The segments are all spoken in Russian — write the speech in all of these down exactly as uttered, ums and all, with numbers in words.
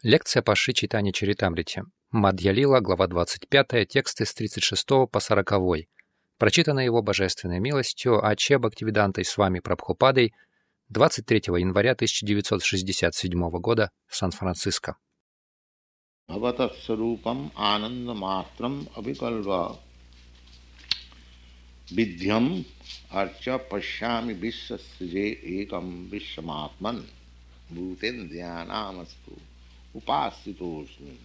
Лекция по Шри Чайтанья Чаритамрите. Мадхья-лила, глава двадцать пятая, тексты с тридцать шестого по сороковой. Прочитано его божественной милостью А.Ч. Бхактивидантой Свами Прабхупадой двадцать третьего января тысяча девятьсот шестьдесят седьмого года в Сан-Франциско. Бхаватасварупам анандаматрам абикалва видьям арча пашями вишсасже экам вишаматман бхутендьянамасту упаситосми.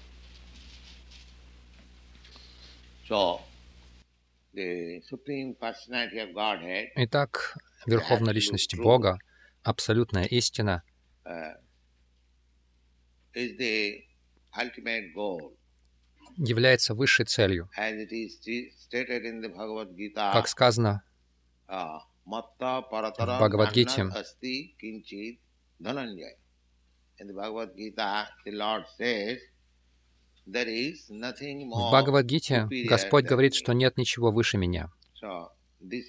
So, the Supreme Personality of Godhead, Итак, Верховная Личность Бога, абсолютная истина, uh, is the ultimate goal, является высшей целью. as it is stated in the Bhagavad Gita. Как сказано uh, Matta paratara в Бхагавад-гите, dhanat asti kinchit dhananjaya. In the Bhagavad Gita, the Lord says, there is nothing в more Бхагавад-гите superior Господь than говорит, me. что нет ничего выше меня. So, this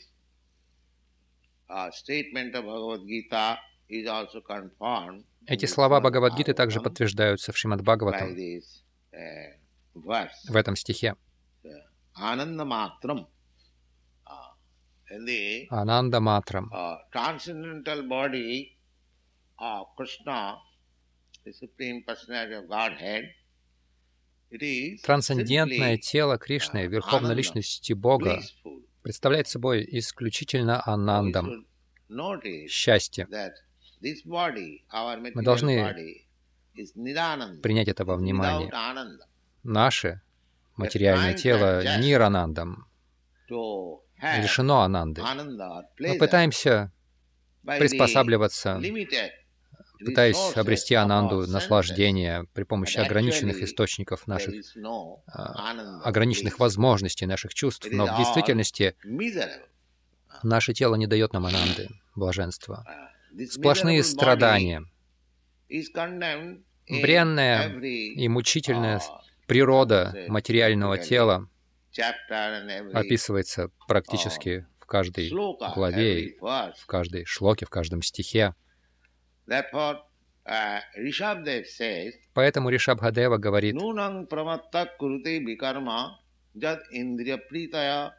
uh, statement of Bhagavad Gita is also confirmed Эти in the слова Srimad Бхагавад-гиты также Bhagavatam подтверждаются в Шримад by Бхагаватам, this uh, verse. в этом стихе. Ananda matram. Uh, in the Ананда Матрам. uh, transcendental body of Krishna, the Supreme Personality of Godhead, it is Трансцендентное simply тело Кришны, uh, Верховной Ananda, Личности Бога, blissful. представляет собой исключительно We анандам, should notice счастье. that this body, our Мы material должны body, is Nirananda, принять это во without внимание. Ananda. Наше материальное тело ниранандам, To have лишено ананды. Ananda or Мы pleasure пытаемся by the приспосабливаться, limited пытаясь resources обрести of our ананду, senses. наслаждения при помощи But ограниченных actually, источников there наших, is no а, Ananda, ограниченных bliss. возможностей наших чувств. It Но is в all действительности miserable. наше тело не дает нам ананды, блаженства. Uh, this Сплошные miserable body страдания, is condemned in бренная every, и мучительная uh, природа say, материального practically тела chapter and every описывается практически в каждой sloka, главе, every verse. в каждой шлоке, в каждом стихе. Therefore, uh, Rishabdev says, Поэтому Ришабхадева говорит: Nunang pramatta kurute vikarma jad indriya pritaya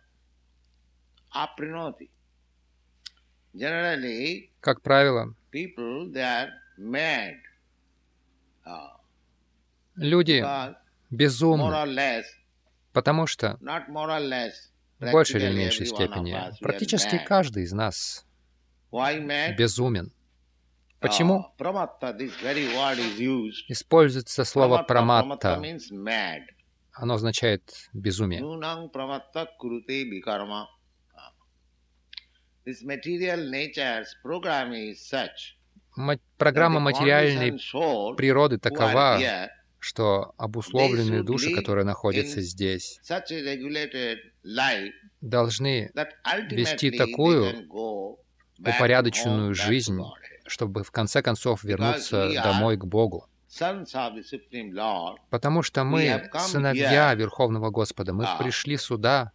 aprinoti. Generally, как правило, people, they are mad. Uh, люди because more безумны, or less, потому что not more or less, в большей или practically меньшей every one of степени us, we are практически mad. каждый из нас Why mad? безумен. Почему? Uh, pramatta, this very word is used. Используется слово Pramatta, pramatta праматта. means mad. Оно означает безумие. Nunang pramatta kurute vikarma. This material nature's program is such Ма- that Программа the материальной conditioned soul природы who are такова, here, что обусловленные should души, live которые находятся in здесь, such a regulated life должны that вести ultimately they такую can go back to упорядоченную home, back to жизнь, Godhead. чтобы в конце концов вернуться we are домой к Богу. Sons of the Supreme Lord, Потому что we мы have come сыновья here, Верховного Господа. Мы ah, пришли сюда,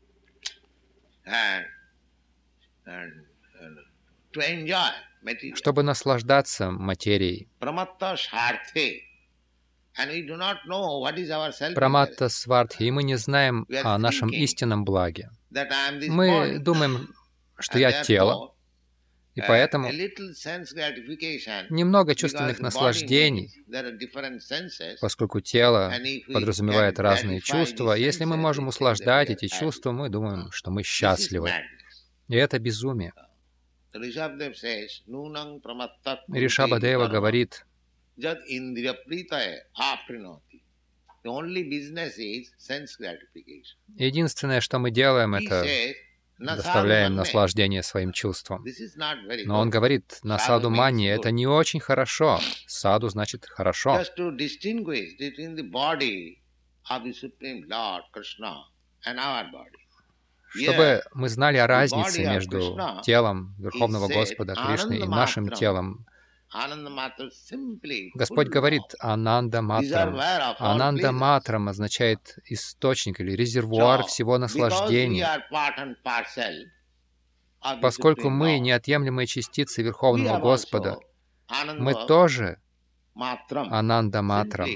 and, and, and to enjoy material. чтобы наслаждаться материей. Pramatta sharthe. And we do not know what is our self-interest. Праматта свартхи, и мы не знаем We are о нашем thinking истинном благе. that I am this Мы body. думаем, что And я тело, therefore, и uh, поэтому a little sense gratification, немного because чувственных the body наслаждений, means there are different senses, поскольку тело and if we подразумевает can разные gratify чувства. these Если мы senses, можем we think that услаждать we are эти happy. чувства, мы думаем, что мы This is счастливы. madness. И это безумие. Rishabdev says, Nunang pramatta kurute Ришабхадева vikarma говорит: jad indriya pritaya aprinoti. The only business is sense gratification. единственное, что мы делаем, He это says, доставляем Nasadhu наслаждение своим чувствам. This is not very Но он good. говорит: на саду Sadhu means мани good. это не очень хорошо. Саду значит хорошо. Just to distinguish between the body of the Supreme Lord Krishna and our body. Чтобы мы знали о the разнице body of между Krishna телом Верховного is said Господа Кришны и нашим Anandamatra. телом. Anandamatra simply Господь full говорит of Ананда Матрам. reservoir of all Ананда pleasures. Матрам означает источник или резервуар So, всего because we наслаждения. are part and parcel of the Поскольку Supreme мы Lord, неотъемлемые частицы we Верховного have Господа, also мы Ananda тоже Ананда Матрам.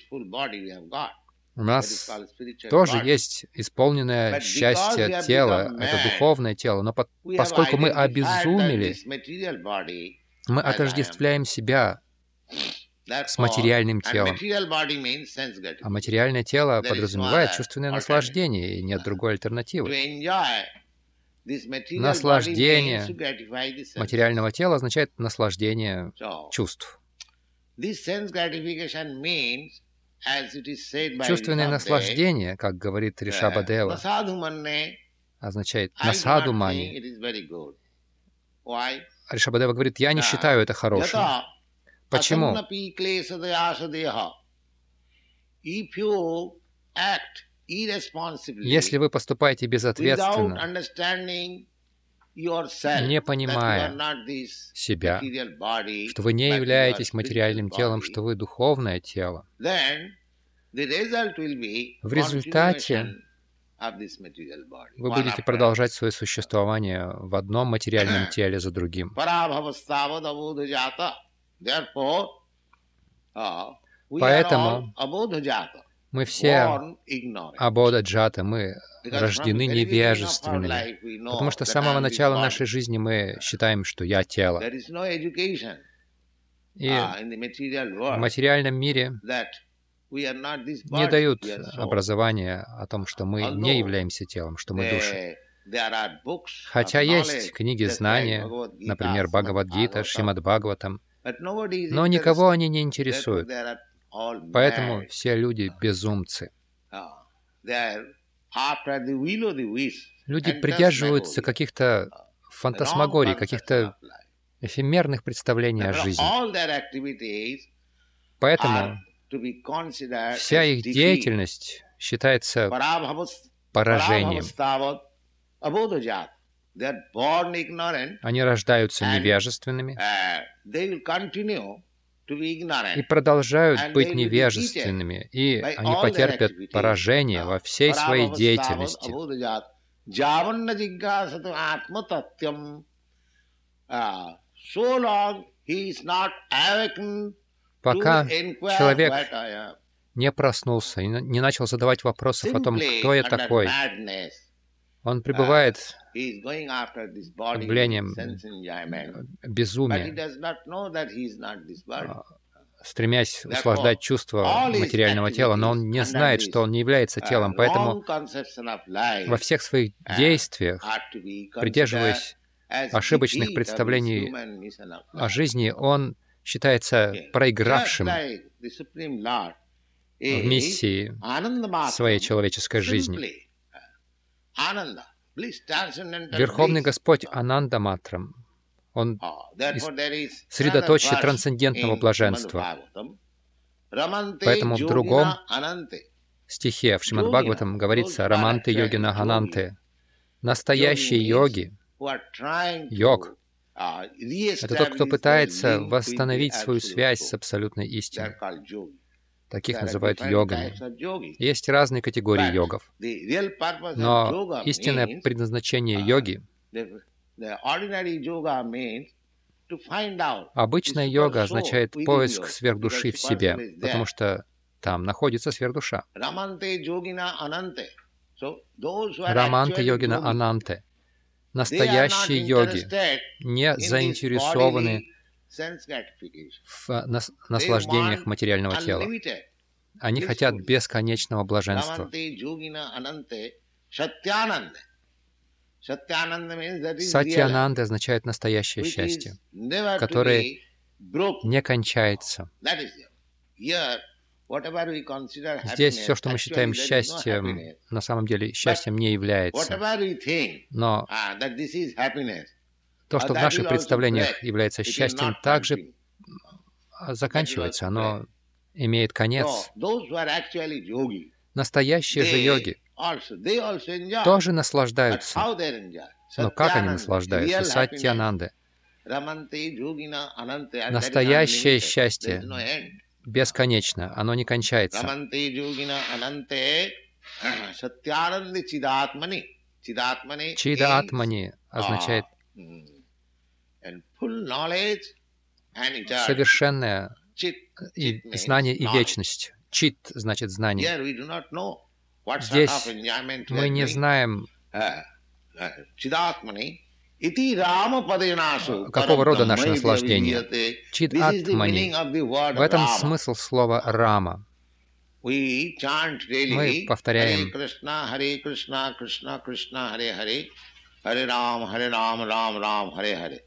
У нас тоже есть исполненное счастье тело, это духовное тело, но по поскольку мы обезумели, мы отождествляем себя с материальным телом. А материальное тело подразумевает чувственное наслаждение, и нет другой альтернативы. Наслаждение материального тела означает наслаждение чувств. Чувственное наслаждение, как говорит Ришабадева, означает насадумани. Ришабадева говорит, я не считаю это хорошим. Почему? Если вы поступаете безответственно, не понимая себя, что вы не являетесь материальным телом, что вы духовное тело, в результате вы будете продолжать свое существование в одном материальном теле за другим. Поэтому мы все абодаджата, мы рождены невежественными, потому что с самого начала нашей жизни мы считаем, что я тело. И в материальном мире не дают образования о том, что мы не являемся телом, что мы души. Хотя есть книги знания, например, Бхагавад-гита, Шримад Бхагаватам, но никого они не интересуют. Поэтому все люди безумцы. Люди придерживаются каких-то фантасмагорий, каких-то эфемерных представлений о жизни. Поэтому вся их деятельность считается поражением. Они рождаются невежественными и продолжают быть невежественными, и они потерпят поражение во всей своей деятельности. Пока человек не проснулся и не начал задавать вопросов о том, кто я такой, он пребывает под влиянием безумия, стремясь услаждать чувства материального тела, но он не знает, что он не является телом, поэтому во всех своих действиях, придерживаясь ошибочных представлений о жизни, он считается проигравшим в миссии своей человеческой жизни. Верховный Господь Ананда Матрам, Он средоточие трансцендентного блаженства. Поэтому в другом стихе в Шримад Бхагаватам говорится «Раманте йогина гананте». Настоящие йоги, йог, это тот, кто пытается восстановить свою связь с абсолютной истиной. Таких называют йогами. Есть разные категории йогов. Но истинное предназначение йоги, обычная йога означает поиск сверхдуши в себе, потому что там находится сверхдуша. Раманте йогина ананте. Настоящие йоги не заинтересованы в нас наслаждениях материального тела. Они хотят бесконечного блаженства. Сатьянанда означает настоящее счастье, которое не кончается. Здесь все, что мы считаем счастьем, на самом деле счастьем не является. Но то, что в наших представлениях является счастьем, также заканчивается. Оно имеет конец. Настоящие же йоги тоже наслаждаются. Но как они наслаждаются? Сатьянанда. Настоящее счастье бесконечно, оно не кончается. Чида Атмани означает совершенное и знание и вечность. Чит значит знание. Здесь мы не знаем, какого рода наше наслаждение. Чит атмани. В этом смысл слова рама. Мы повторяем Харе Кришна, Кришна Кришна, Харе Харе, Харе Рама, Харе Рама, Рам Рам, Харе Харе.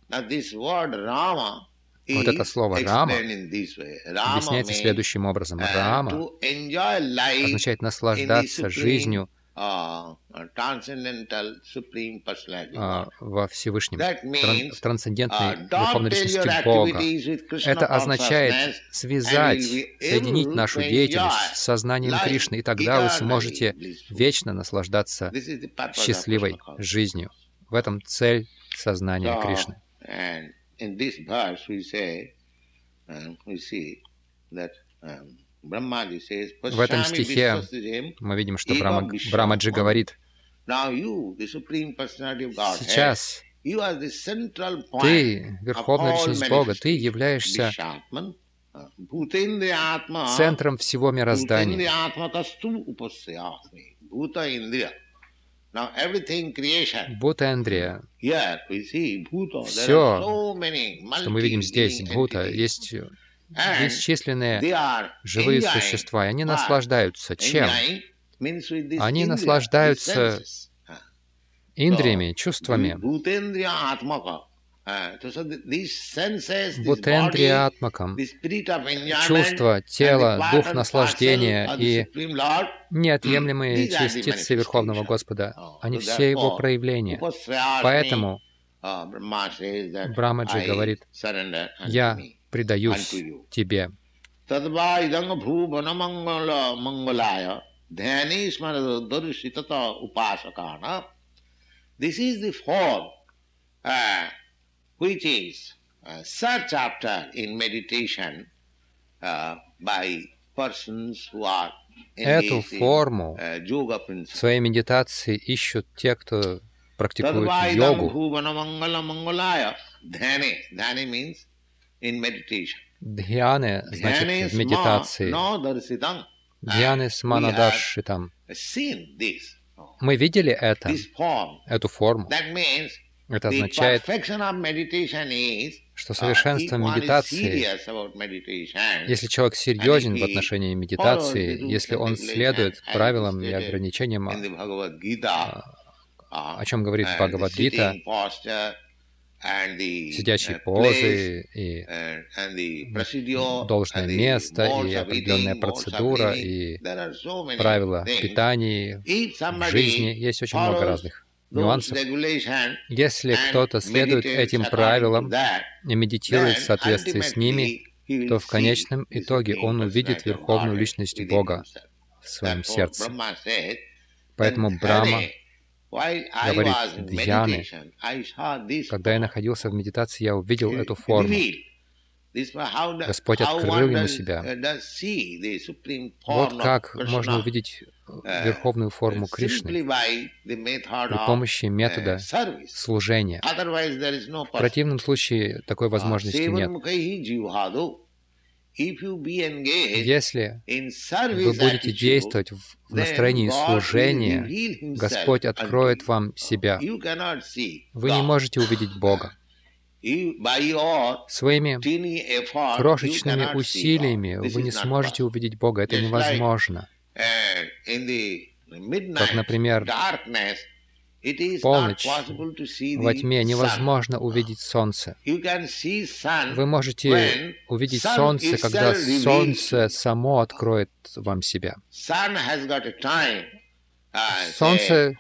Вот это слово «рама» объясняется следующим образом. Рама означает наслаждаться жизнью во Всевышнем, в трансцендентной Верховной Личности Бога. Это означает связать, соединить нашу деятельность с сознанием Кришны, и тогда вы сможете вечно наслаждаться счастливой жизнью. В этом цель сознания Кришны. В этом стихе мы видим, что Брахма, Брамаджи говорит: сейчас ты, Верховная Личность Бога, ты являешься центром всего мироздания. Бхута-индрия. Все, что мы видим здесь, Бхута, есть бесчисленные живые существа, и они наслаждаются чем? Они наслаждаются индриями, чувствами. Бхутендрия атмакам, чувство, тело, дух наслаждения и неотъемлемые частицы Верховного Господа, они все Его проявления. Поэтому Брамаджи говорит: «Я предаюсь Тебе». Which is uh, searched after in meditation uh, by persons who are Эту форму в своей медитации ищут те, кто практикует йогу. Дхьяне значит в медитации. Дхьяне с манадаршитам. Мы видели это, эту форму. Это означает, что совершенство медитации, если человек серьезен в отношении медитации, если он следует правилам и ограничениям, о чем говорит Бхагавад-гита, сидячие позы, и должное место, и определенная процедура, и правила питания, в жизни, есть очень много разных нюансов. Если кто-то следует этим правилам и медитирует в соответствии с ними, то в конечном итоге он увидит Верховную Личность Бога в своем сердце. Поэтому Брахма говорит Дхьяне: когда я находился в медитации, я увидел эту форму. Господь открыл ему себя. Вот как можно увидеть верховную форму Кришны при помощи метода служения. В противном случае такой возможности нет. Если вы будете действовать в настроении служения, Господь откроет вам себя. Вы не можете увидеть Бога. Своими крошечными усилиями вы не сможете увидеть Бога. Это невозможно. Как, например, в полночь во тьме невозможно увидеть солнце. Вы можете увидеть солнце, когда солнце само откроет вам себя. Солнце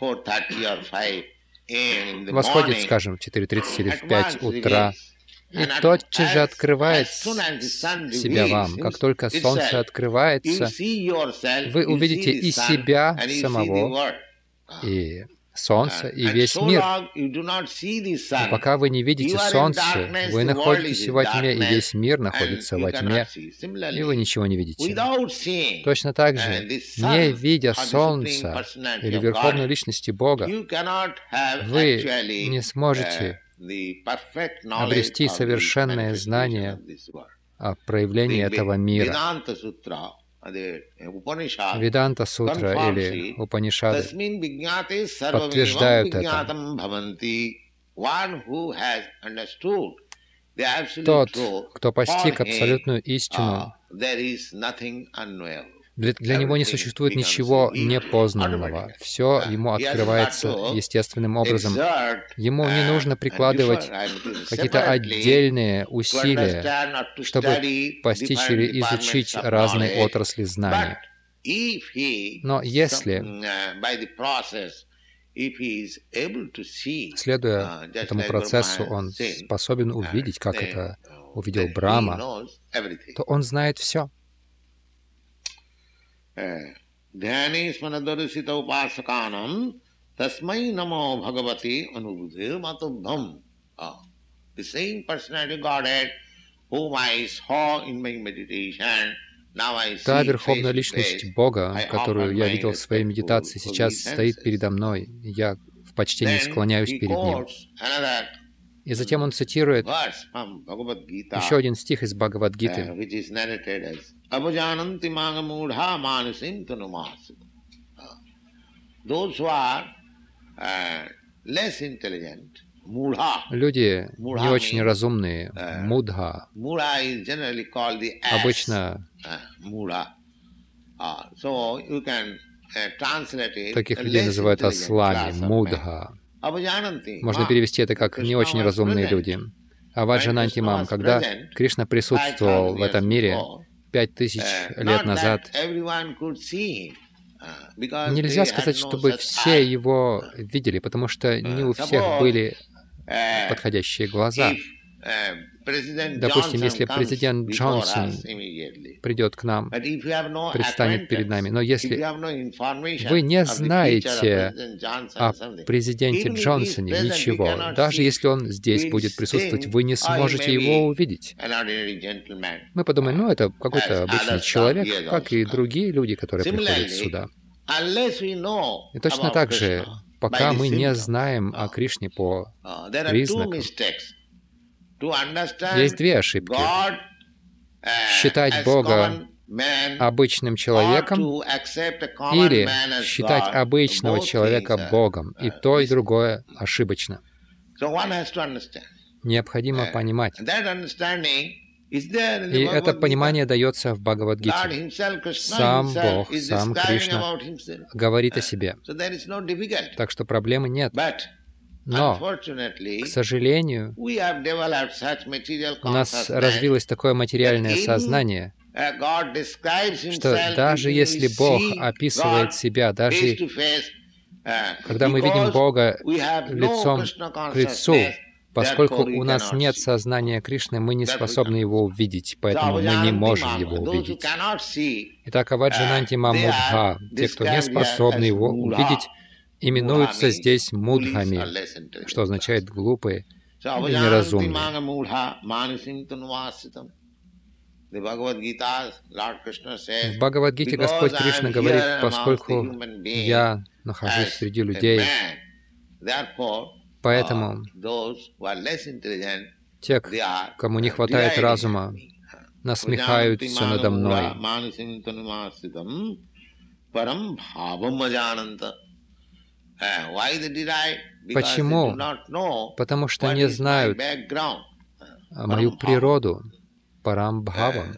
восходит, скажем, в четыре тридцать или в пять утра, и тотчас же открывает себя вам. Как только солнце открывается, вы увидите и себя самого, и солнце, и весь мир. Но пока вы не видите солнце, вы находитесь во тьме, и весь мир находится во тьме, и вы ничего не видите. Точно так же, не видя солнца или Верховной Личности Бога, вы не сможете обрести совершенное знание о проявлении этого мира. Веданта Сутра или Упанишады подтверждают это. Тот, кто постиг абсолютную истину, для, для него не существует ничего непознанного. Все ему открывается естественным образом. Ему не нужно прикладывать какие-то отдельные усилия, чтобы постичь или изучить разные отрасли знаний. Но если, следуя этому процессу, он способен увидеть, как это увидел Брахма, то он знает все. Dhyani smanadharasita upasakanam tasmai namo bhagavati anubudhe matubham. The same personality Godhead whom I saw in my meditation, now I see. Та верховная личность Бога, которую я видел в своей медитации, сейчас стоит передо мной. Я в почтении склоняюсь перед Ним. И затем он цитирует еще один стих из Бхагавад-гиты. Abhajananti manga mudha manasim tanumasu. Those who are uh, less intelligent, mudha. Люди не очень разумные, мудха. Mudha is generally called the ass. Обычно uh, mudha. Uh, so you can uh, translate it. Таких людей называют ослами, мудха. Можно перевести это как «не очень разумные люди». Аваджанантимам, когда Кришна присутствовал в этом мире пять тысяч лет назад, нельзя сказать, чтобы все его видели, потому что не у всех были подходящие глаза. Допустим, если президент Джонсон придет к нам, предстанет перед нами, но если вы не знаете о президенте Джонсоне ничего, даже если он здесь будет присутствовать, вы не сможете его увидеть. Мы подумаем, ну, это какой-то обычный человек, как и другие люди, которые приходят сюда. И точно так же, пока мы не знаем о Кришне по признакам, есть две ошибки. Считать Бога обычным человеком или считать обычного человека Богом. И то, и другое ошибочно. Необходимо понимать. И это понимание дается в Бхагавад-гите. Сам Бог, сам Кришна говорит о себе. Так что проблемы нет. Но, к сожалению, у нас развилось такое материальное сознание, что даже если Бог описывает себя, даже когда мы видим Бога лицом к лицу, поскольку у нас нет сознания Кришны, мы не способны Его увидеть, поэтому мы не можем Его увидеть. Итак, Аваджанантимам мудха, те, кто не способны Его увидеть, именуются здесь мудхами, что означает глупые или неразумные. В Бхагавад-гите Господь Кришна говорит, поскольку я нахожусь среди людей, поэтому те, кому не хватает разума, насмехаются надо мной. Почему? Потому что не знают мою природу, парамбхавам.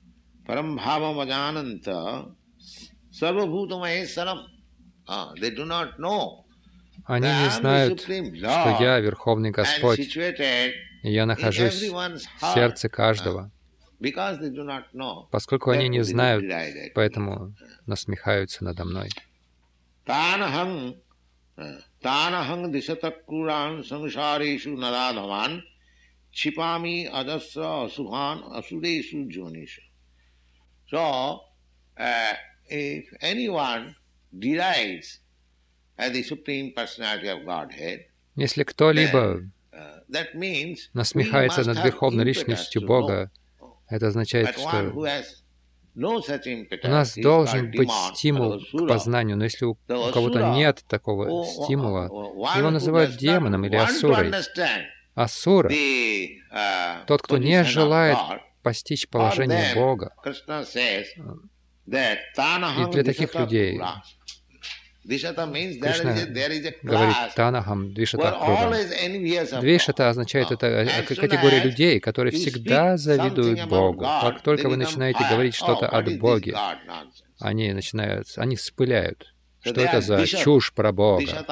Они не знают, что я Верховный Господь, и я нахожусь в сердце каждого. Поскольку они не знают, поэтому насмехаются надо мной. Танахам дишатакуран сансарешу нарадхаван чипами адасра асухан асурешу джонешу. So, uh, if anyone derides at the Supreme Personality of Godhead, если кто-либо насмехается над Верховной Личностью Бога, это означает, что у нас должен быть стимул к познанию, но если у кого-то нет такого стимула, его называют демоном или асурой. Асура, тот, кто не желает постичь положение Бога. И для таких людей Кришна говорит «Танахам двишата кругам». Двишата означает, это категория людей, которые всегда завидуют Богу. Как только вы начинаете говорить что-то от Боге, они начинают, они вспыляют. Что это за чушь про Бога?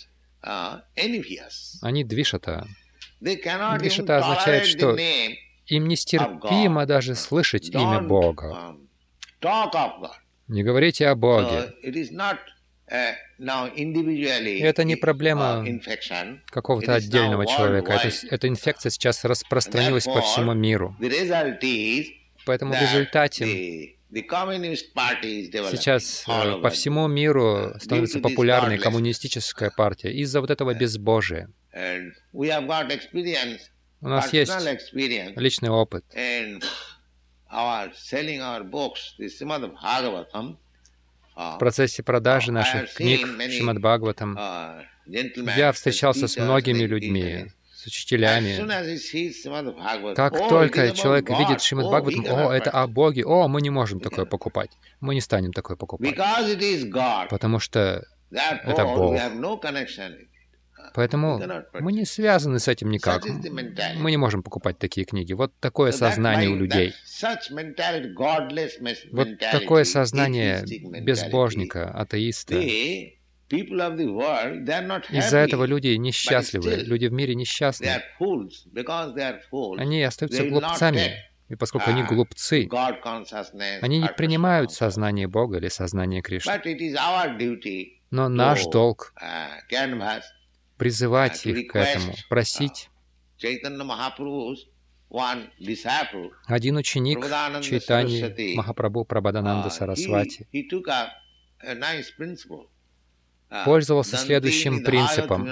Они двишата. Двишата означает, что им нестерпимо даже слышать имя Бога. Не говорите о Боге. Это не проблема какого-то отдельного человека. Это, эта инфекция сейчас распространилась по всему миру. Поэтому в результате сейчас по всему миру становится популярной коммунистическая партия из-за вот этого безбожия. У нас есть личный опыт. В процессе продажи наших книг Шримад Бхагаватам я встречался с многими людьми, с учителями. Как только человек видит Шримад Бхагаватам, о, это о Боге, о, мы не можем такое покупать. Мы не станем такое покупать. Потому что это Бог. Поэтому мы не связаны с этим никак. Мы не можем покупать такие книги. Вот такое сознание у людей. Вот такое сознание безбожника, атеиста. Из-за этого люди несчастливы. Люди в мире несчастны. Они остаются глупцами. И поскольку они глупцы, они не принимают сознание Бога или сознание Кришны. Но наш долг — призывать их к этому, просить. Один ученик Чайтаньи Махапрабху Прабодхананда Сарасвати пользовался следующим принципом.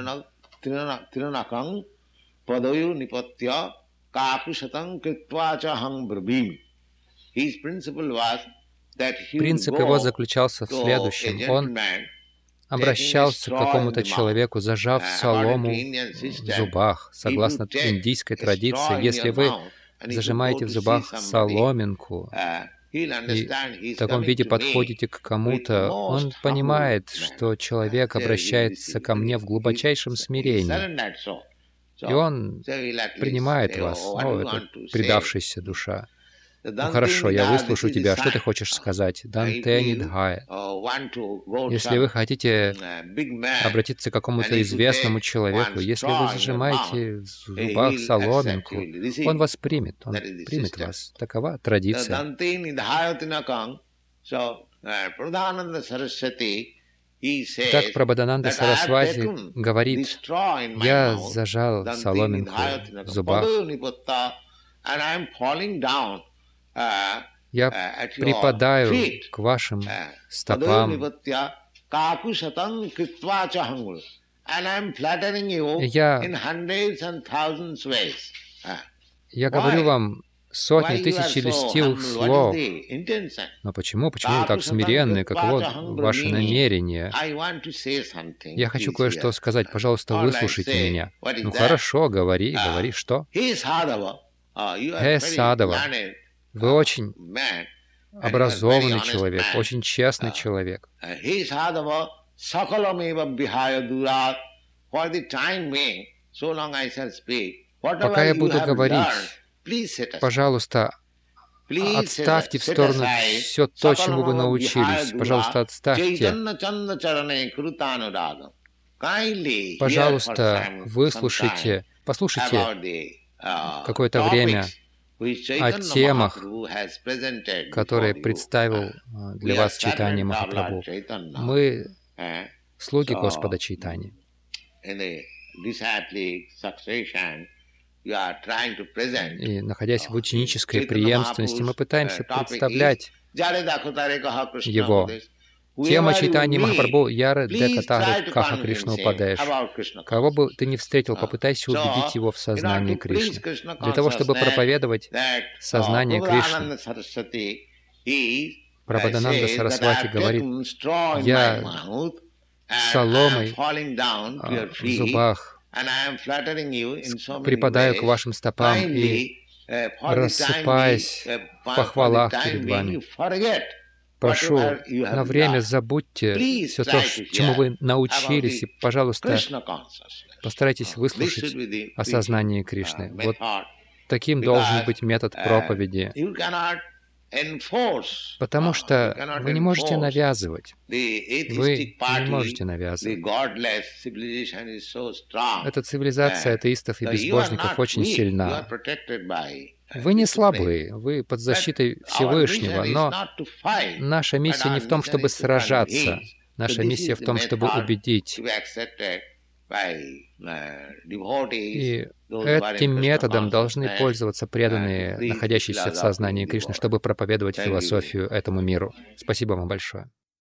Принцип его заключался в следующем. Он обращался к какому-то человеку, зажав солому в зубах. Согласно индийской традиции, если вы зажимаете в зубах соломинку и в таком виде подходите к кому-то, он понимает, что человек обращается ко мне в глубочайшем смирении. И он принимает вас. О, это предавшаяся душа. Ну хорошо, я выслушаю тебя. Что ты хочешь сказать? Данте Нидхая. Если вы хотите обратиться к какому-то известному человеку, если вы зажимаете в зубах соломинку, он вас примет, он примет вас. Такова традиция. Так Прабодхананда Сарасвати говорит, я зажал соломинку в зубах, я припадаю к вашим стопам, я, я говорю вам сотни тысяч льстивых слов. Но почему? Почему вы так смиренны? Каково ваше намерение? Я хочу кое-что сказать. Пожалуйста, выслушайте меня. Ну хорошо, говори, говори, что? Хе Садава, вы очень образованный человек, очень честный человек. Пока я буду говорить, пожалуйста, отставьте в сторону все то, чему вы научились. Пожалуйста, отставьте. Пожалуйста, выслушайте, послушайте какое-то время о темах, которые представил для вас Чайтанья Махапрабху. Мы слуги Господа Чайтаньи. И, находясь в ученической преемственности, мы пытаемся представлять Его. Тема Чайтаньи Махапрабху Яра Дека Тахри Каха Кришна Упадеш. Кого бы ты ни встретил, попытайся убедить его в сознании Кришны. Для того, чтобы проповедовать сознание Кришны. Прабодхананда Сарасвати говорит, я соломой в зубах припадаю к вашим стопам и рассыпаясь в похвалах перед вами. Прошу, на время забудьте все то, чему вы научились, и, пожалуйста, постарайтесь выслушать о сознании Кришны. Вот таким должен быть метод проповеди. Потому что вы не можете навязывать. Вы не можете навязывать. Эта цивилизация атеистов и безбожников очень сильна. Вы не слабые, вы под защитой Всевышнего, но наша миссия не в том, чтобы сражаться. Наша миссия в том, чтобы убедить. И этим методом должны пользоваться преданные, находящиеся в сознании Кришны, чтобы проповедовать философию этому миру. Спасибо вам большое.